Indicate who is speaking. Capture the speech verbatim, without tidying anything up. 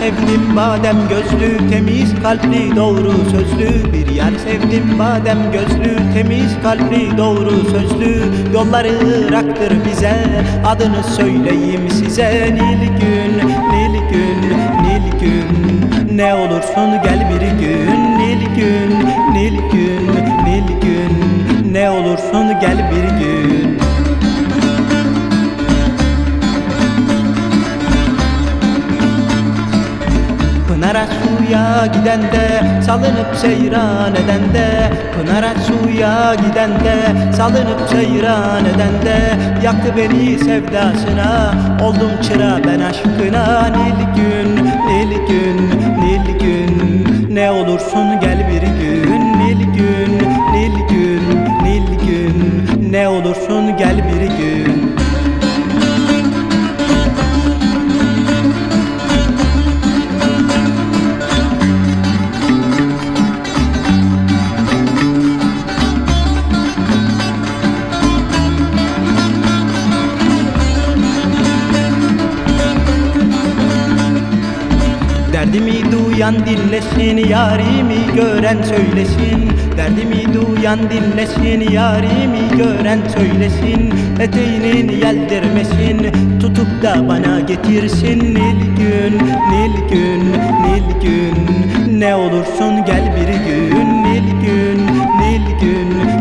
Speaker 1: sevdim badem gözlü, temiz kalpli doğru sözlü. Bir yer sevdim badem gözlü, temiz kalpli doğru sözlü. Yolları Irak'tır bize, adını söyleyeyim size. Nilgün, Nilgün, Nilgün, ne olursun gel bir gün. Nilgün, Nilgün, Nilgün, ne olursun gel bir gün. Pınar'a suya giden de, salınıp seyran eden de. Pınar'a suya giden de, salınıp seyran eden de. Yaktı beni sevdasına, oldum çıra ben aşkına. Nilgün, Nilgün, Nilgün, ne olursun gel bir gün. Nilgün, Nilgün, Nilgün, ne olursun gel bir gün. Derdimi duyan dinlesin, yarimi gören söylesin. Derdimi duyan dinlesin, yarimi gören söylesin. Eteğinin yeldirmesin, tutup da bana getirsin. Nilgün, Nilgün, Nilgün, ne olursun gel bir gün. Nilgün, Nilgün,